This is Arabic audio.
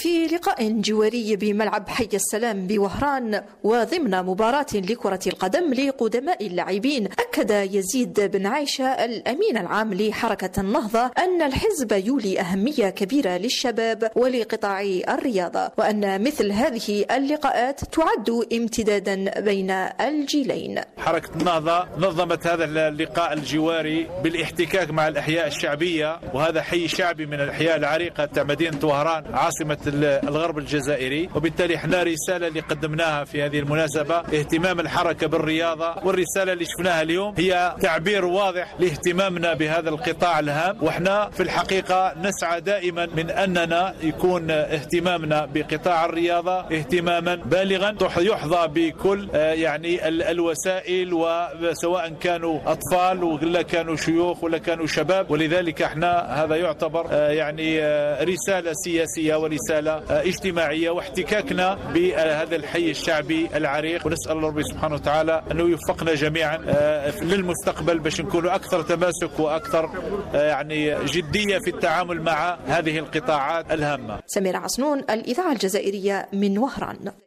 في لقاء جواري بملعب حي السلام بوهران وضمن مباراة لكرة القدم لقدماء اللاعبين، أكد يزيد بن عايشة الأمين العام لحركة النهضة أن الحزب يولي أهمية كبيرة للشباب ولقطاع الرياضة، وأن مثل هذه اللقاءات تعد امتدادا بين الجيلين. حركة النهضة نظمت هذا اللقاء الجواري بالاحتكاك مع الأحياء الشعبية، وهذا حي شعبي من الأحياء العريقة تاع مدينة وهران عاصمة الغرب الجزائري، وبالتالي احنا رسالة اللي قدمناها في هذه المناسبة اهتمام الحركة بالرياضة، والرسالة اللي شفناها اليوم هي تعبير واضح لاهتمامنا بهذا القطاع الهام. واحنا في الحقيقة نسعى دائما من أننا يكون اهتمامنا بقطاع الرياضة اهتماما بالغا يحظى بكل يعني الوسائل، وسواء كانوا أطفال ولا كانوا شيوخ ولا كانوا شباب. ولذلك احنا هذا يعتبر يعني رسالة سياسية ورسالة اجتماعية واحتكاكنا بهذا الحي الشعبي العريق. ونسأل الله سبحانه وتعالى أنه يوفقنا جميعا للمستقبل باش نكونوا أكثر تماسك وأكثر يعني جدية في التعامل مع هذه القطاعات الهامة. سميرة عصنون، الإذاعة الجزائرية من وهران.